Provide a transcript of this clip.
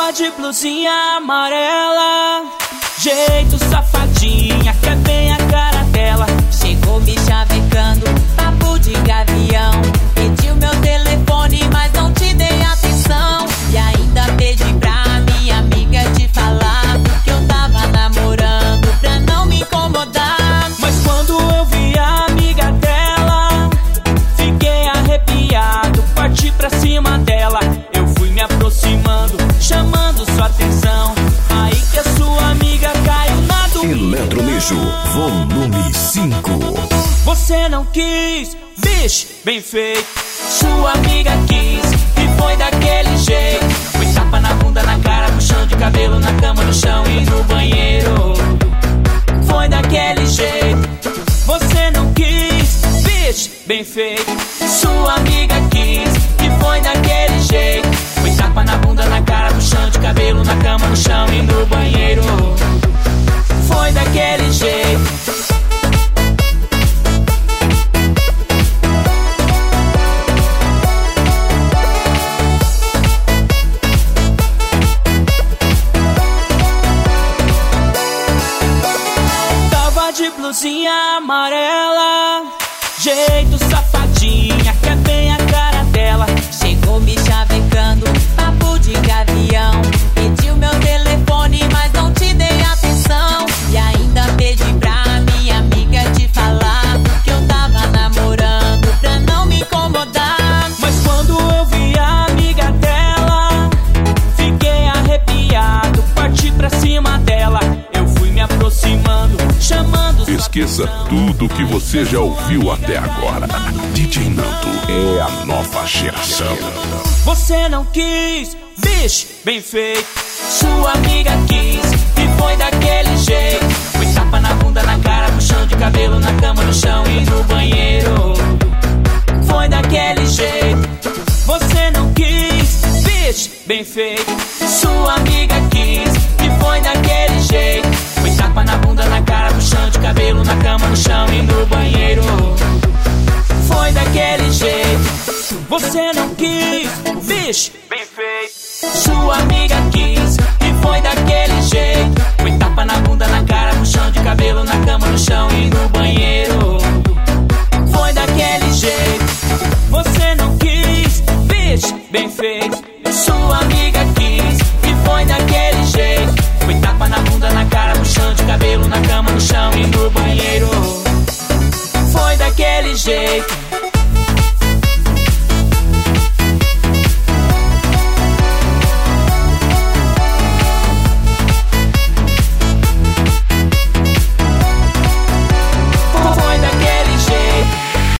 Tava de blusinha amarela, jeito safadinha, que é bem a cara dela. Chegou me chavecando, papo de gavião. Pediu meu telefone, mas não te dei atenção. E ainda pedi pra minha amiga te falar que eu tava namorando, pra não me incomodar. Mas quando eu vi a amiga dela, fiquei arrepiado, parti pra cima dela. Eu fui me aproximando, chamando sua atenção. Aí que a sua amiga caiu na domingo. Eletrolixo, volume 5. Você não quis, vixe, bem feito. Sua amiga quis e foi daquele jeito. Foi tapa na bunda, na cara, no chão de cabelo, na cama, no chão e no banheiro. Foi daquele jeito. Você não quis, vixe, bem feito. Sua amiga quis e foi daquele jeito. Foi tapa na bunda, na cara, no chão de cabelo, na cama, no chão e no banheiro. Foi daquele jeito. De blusinha amarela, jeito safadinha, que é bem a cara dela. Chegou me chavecando, papo de gavião. Pediu meu telefone, mas não te dei atenção. E ainda pedi pra minha amiga te falar que eu tava namorando, pra não me incomodar. Mas quando eu vi a amiga dela, fiquei arrepiado, parti pra cima dela. Eu fui me aproximando, chamando. Esqueça tudo que você já ouviu até agora. DJ Nando é a nova geração. Você não quis, vixe, bem feito. Sua amiga quis e foi daquele jeito. Foi tapa na bunda, na cara, no chão de cabelo, na cama, no chão e no banheiro. Foi daquele jeito. Você não quis, vixe, bem feito. Sua amiga quis e foi daquele jeito. Foi tapa na bunda, na cara, no chão de cabelo, na cama, no chão e no banheiro. Foi daquele jeito. Você não quis, vixe, bem feito. Sua amiga quis e foi daquele jeito. Foi tapa na bunda, na cara, no chão de cabelo, na cama, no chão e no banheiro.